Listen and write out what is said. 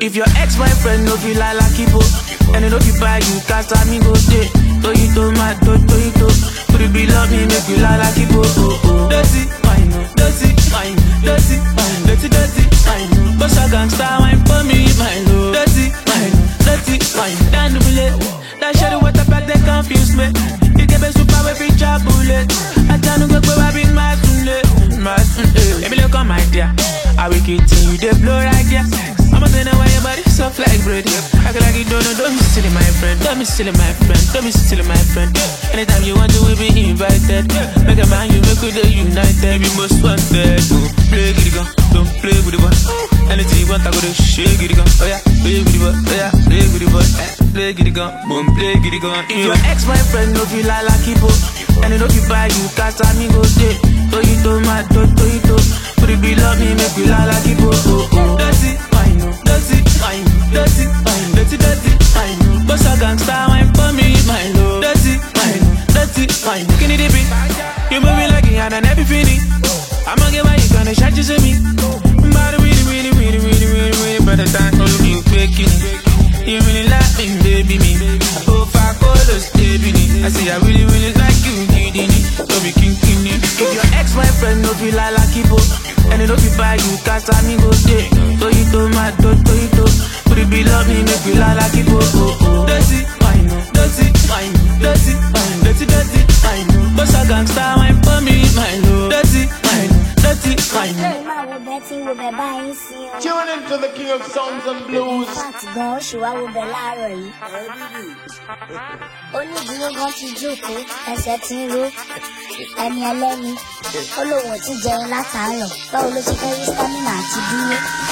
If your ex-boyfriend no feel like Kipo, and if you buy you can't me go stay. Toyito my Toyito, could it be love me make you like Kipo? Dirty, fine, dirty, fine, dirty, fine, dirty, dirty, fine. Boss a gangsta wine for me, my love. Dirty, fine, dirty, fine. Down the bullet, that shady water pack they confuse me. You get me super with picture bullet. I can't go where I bring my sunday, my sunday. Let me look on my dear, I will keep you they blow right there. I'ma tell you why your body soft like bread. I feel like you don't know, don't be silly my friend. Don't be silly my friend, don't be silly my friend. Anytime you want to, we be invited. Make a man, you make with the united. We most wanted. Don't play with the gun, don't play with the boy. Anything you want, I go to shake with the gun. Oh yeah, play with the boy, oh yeah, play with the boy. Play with the gun, boom, play with the gun. If your ex-boyfriend no feel like Kipo, and if you buy you can't me go stay. Toyito my Toyito, could it be love me make you like Kipo? Dirty, fine, dirty, fine, dirty, fine, dirty, dirty, fine. Boss a gangsta wine for me, my love. Dirty, fine, dirty, fine. Can it be? You move me like you had an epiphany. I'ma get why you gonna shut you to me. But really, better than all of you faking. You really like me, baby, me. Oh, fuck all those baby. I say I really like you, needing it. Don't be kinking it. If your ex-boyfriend no feel like Kipo, and if you buy you can't me go stay. Toyito my Toyito, could it be love me make you like Kipo? Dirty, fine, dirty, fine, dirty, fine, dirty, dirty, fine. Boss a gangsta wine for me, my love. Dirty, fine, dirty, fine. Tune into the king of songs and blues. Ẹni ẹlẹ́ni ó lóun ò ti jẹun látàárọ̀ báwo ló ṣe fẹ́ rí stamina àti dúró.